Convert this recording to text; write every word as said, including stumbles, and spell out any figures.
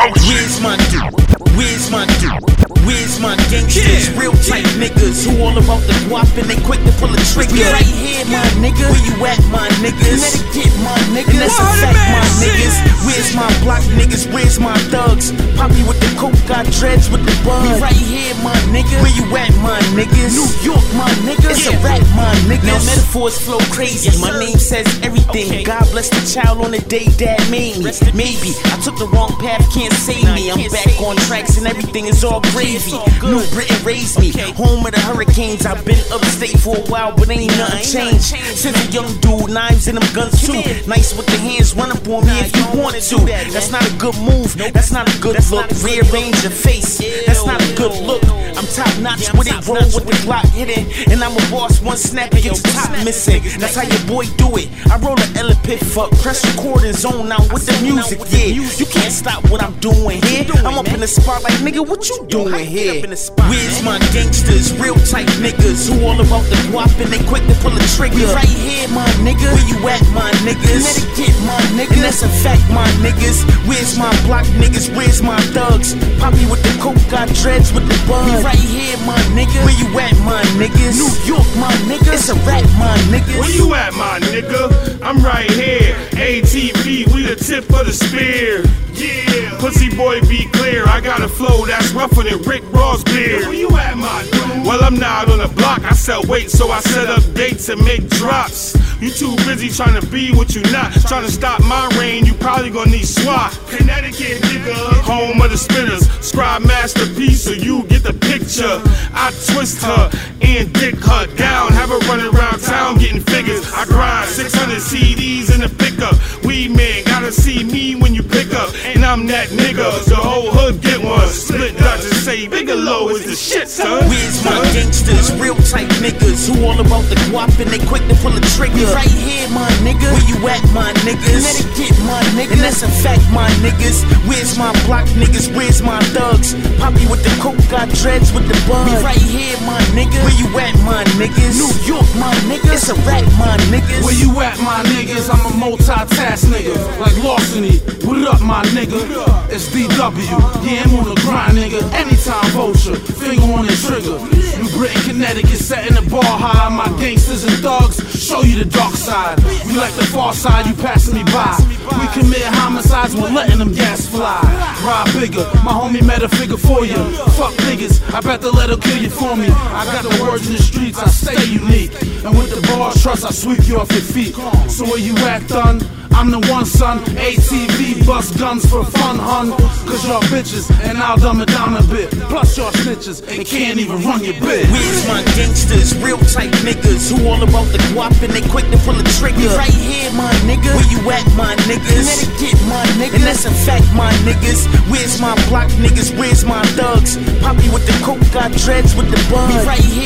Where's my dude? Where's my dude? Where's my gangsters? Yeah. Real tight niggas who all about the guap and they quick to pull a trigger. Yeah. Right here, my nigga. Where you at, my niggas? Connecticut, my niggas. And that's a fact, my niggas. Where's my block niggas? Where's my thugs? Poppy with the coke, got dreads with the bud. We right here, my nigga. Where you at, my niggas? New York, my niggas. It's yeah. a rap, my niggas. Now metaphors flow crazy. Yes, my name says everything. Okay. God bless the child on the day dad made me. Maybe I took the wrong path, can't save me. I'm back on tracks and everything is all gravy. New Britain raised me, home of the hurricanes. I've been upstate for a while, but ain't nothing changed. Since a young dude, knives and them guns too. Nice with the hands, run up on me if you wanted to. That's not a good move, that's not a good look. Rearrange your face, that's not a good look. I'm top notch with it, roll with the Glock hitting. And I'm a boss, one snap, get your top missing. That's how your boy do it. I roll an elephant fuck, press record and zone out with the music, yeah. You can't stop what I'm doing here. I'm up in the spot like, nigga, what you doing here? Where's my gangsters? Real tight niggas who all about the guap and they quick to pull a trigger. Right here, my nigga. Where you at, my niggas? Connecticut, my niggas. And that's a fact, my niggas. Where's my block niggas? Where's my thugs? Poppy with the coke, got dreads with the bud. Me right here, my nigga. Where you at, my niggas? New York, my nigga. It's a rap, my niggas. Where you at, my nigga? I'm right here. A T V, we the tip of the spear. Yeah, pussy boy, be clear. I got a flow that's rougher than Rick Ross beard. Where you at, my dude? Well, I'm not on the block. I sell weight, so I set up dates and make drops. You too busy trying to be what you not. Trying to stop my reign, you probably gonna need SWAT. Connecticut, nigga, home of the spitters. Scribe masterpiece, so you get the picture. I twist her and dick her down. Have her running around town getting figures. I grind six hundred C Ds in the pickup. Weed man, gotta see me when you pick up. And I'm that nigga, the whole hood get one. Split Dutch and say Bigelow is the shit, son. Where's my gangsters? Real tight niggas who all about the guap and they quick to pull a trigger. Right here, my nigga. Where you at, my niggas? Connecticut, my niggas. And that's a fact, my niggas. Where's my block niggas? Where's my thugs? Poppy with the coke, got dreads with the bud. Me right here, my nigga. Where you at, my niggas? New York, my niggas. It's a rap, my niggas. Where you at, my niggas? I'm a multitask nigga, like Larceny. What up, my nigga? It's D W. Yeah, I'm on the grind, nigga. Anytime vulture, finger on the trigger. New Britain, Connecticut, setting the bar high. My gangsters and thugs show you the dark side. We like the far side, you passing me by. We commit homicides, we're letting them gas fly. Ride bigger, my homie met a figure for you. Fuck niggas, I bet the letter kill you for me. I got the words in the streets, I stay unique. And with the bars trust, I sweep you off your feet. So where you at, done? I'm the one, son. A T V bust guns for fun, hun. Cause y'all bitches, and I'll dumb it down a bit. Plus y'all snitches, and can't even run your bit. Where's my gangsters? Real tight niggas who all about the guap and they quick to pull a trigger. Right here, my nigga. Where you at, my niggas? Connecticut, my niggas. And that's a fact, my niggas. Where's my block niggas? Where's my thugs? Poppy with the coke, got dreads with the bud. Me right here.